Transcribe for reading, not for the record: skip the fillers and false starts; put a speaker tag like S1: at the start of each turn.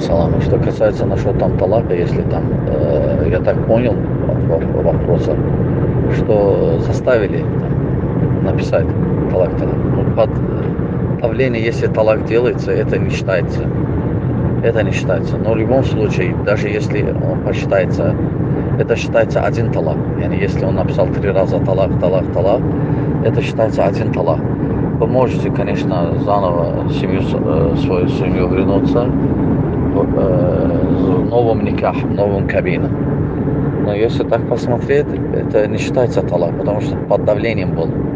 S1: салам. Что касается насчет там талака, если там, я так понял вопроса, что заставили там, написать талак. Ну, под давлением, если талак делается, это не считается. Это не считается. Но в любом случае, даже если он посчитается, это считается один талак. Если он написал 3 раза талак, это считается один талак. Вы можете, конечно, заново свою семью вернуться в новом никах, в новом кабине. Но если так посмотреть, это не считается талак, потому что под давлением был.